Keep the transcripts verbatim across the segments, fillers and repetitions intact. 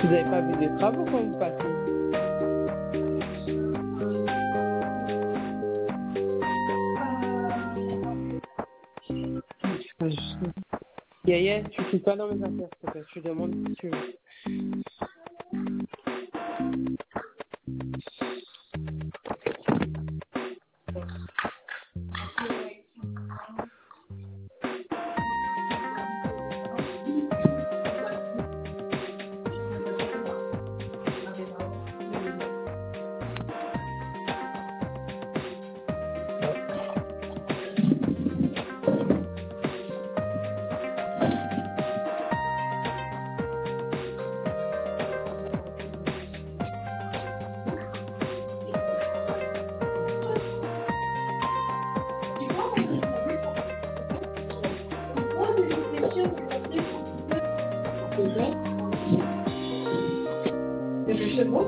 Vous n'avez pas vu des travaux quand vous passez? Yaya, tu ne suis pas dans mes affaires, s'il te plaît. Je te demande si tu veux. C'est bon?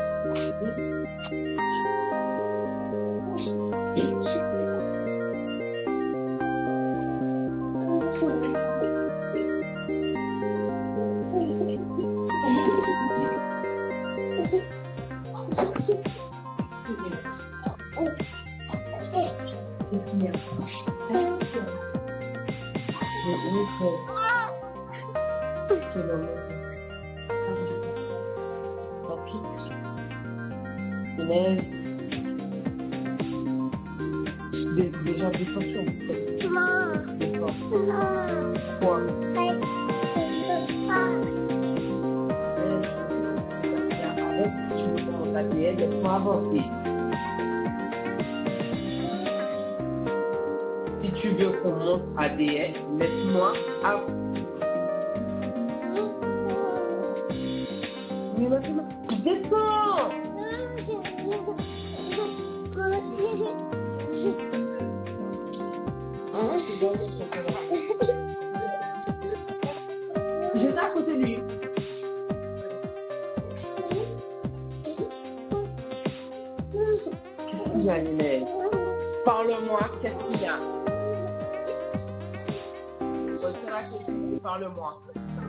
Mais des, déjà des fonctions. Quoi? Arrête, tu veux commencer à payer, laisse-moi avancer. Si tu veux qu'on monte à D S, laisse-moi avancer. Mais maintenant, descends! J'étais à côté de lui. Qu'est-ce qu'il y a, Lionel? Parle-moi, qu'est-ce qu'il y a? Retiens la question et parle-moi.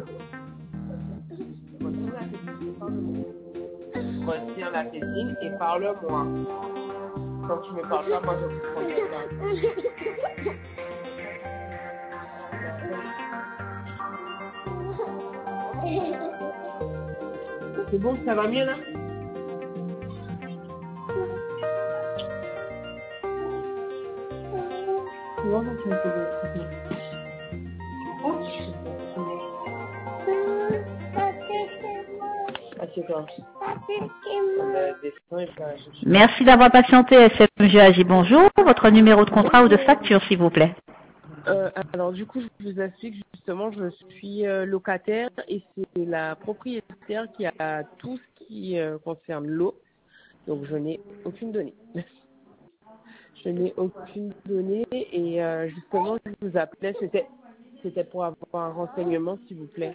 Retiens la question et parle-moi. Retiens la question et parle-moi. Quand tu me parles pas, moi je te prends pas. C'est bon, ça va mieux là? Non, non, c'est un peu de... Merci d'avoir patienté, S M G A J. Bonjour. Votre numéro de contrat ou de facture, s'il vous plaît. Euh, alors du coup, je vous explique justement, je suis euh, locataire et c'est la propriétaire qui a tout ce qui euh, concerne l'eau. Donc je n'ai aucune donnée. Je n'ai aucune donnée et euh, justement, je vous appelais, c'était c'était pour avoir un renseignement, s'il vous plaît.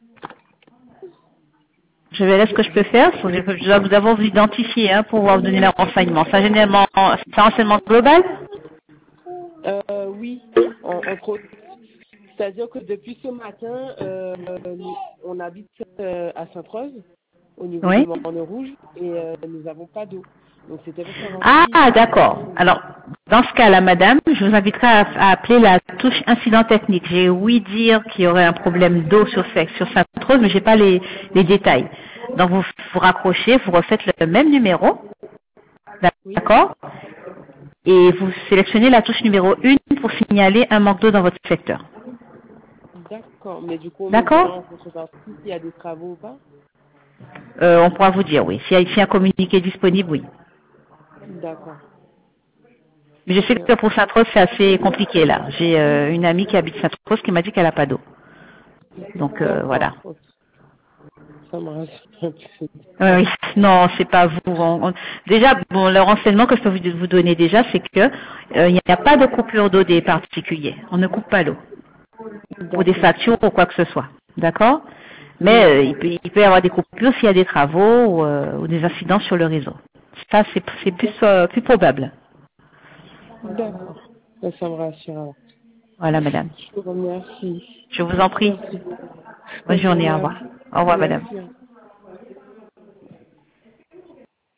Je verrai ce que je peux faire. Je dois vous avoir vous identifié hein, pour vous donner les renseignements. Ça, généralement, c'est un renseignement global? Euh, oui, en, entre autres. C'est-à-dire que depuis ce matin, euh, on habite euh, à Sainte-Rose, au niveau Oui. de Morne Rouge, et euh, nous n'avons pas d'eau. Donc c'était pour savoir Ah, si... d'accord. Alors, dans ce cas-là, madame, je vous inviterai à, à appeler la touche incident technique. J'ai ouï dire qu'il y aurait un problème d'eau sur, sur Sainte-Rose, mais j'ai pas les, les détails. Donc, vous vous raccrochez, vous refaites le même numéro, d'accord, et vous sélectionnez la touche numéro un pour signaler un manque d'eau dans votre secteur. D'accord, mais du coup, on D'accord. me dira en contrepartie s'il y a des travaux ou pas? Euh, on pourra vous dire, oui. S'il y a ici un communiqué disponible, oui. D'accord. Mais je sais que pour Sainte-Rose, c'est assez compliqué, là. J'ai euh, une amie qui habite Sainte-Rose qui m'a dit qu'elle n'a pas d'eau. Donc, euh, voilà. Okay. Ça me rassure. Euh, oui, non, c'est pas vous. On- on- déjà, bon, le renseignement que je peux vous, vous donner déjà, c'est que euh, il n'y a pas de coupure d'eau des particuliers. On ne coupe pas l'eau pour des factures ou quoi que ce soit. D'accord? Mais euh, il, peut, il peut y avoir des coupures s'il y a des travaux ou, euh, ou des incidents sur le réseau. Ça, c'est c'est plus, euh, plus probable. D'accord. Ça, ça me rassure. Alors. Voilà, madame. Je vous remercie. Je vous en prie. Merci. Bonne journée, au revoir. Au revoir, madame. Merci.